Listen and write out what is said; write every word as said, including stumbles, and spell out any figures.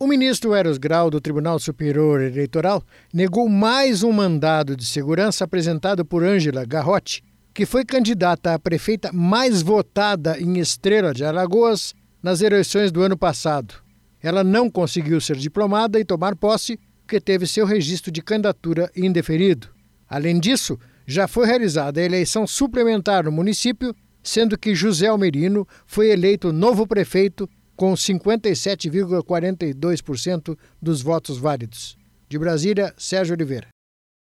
O ministro Eros Grau, do Tribunal Superior Eleitoral, negou mais um mandado de segurança apresentado por Ângela Garrote, que foi candidata a prefeita mais votada em Estrela de Alagoas nas eleições do ano passado. Ela não conseguiu ser diplomada e tomar posse porque teve seu registro de candidatura indeferido. Além disso, já foi realizada a eleição suplementar no município, sendo que José Almerino foi eleito novo prefeito com cinquenta e sete vírgula quarenta e dois por cento dos votos válidos. De Brasília, Sérgio Oliveira.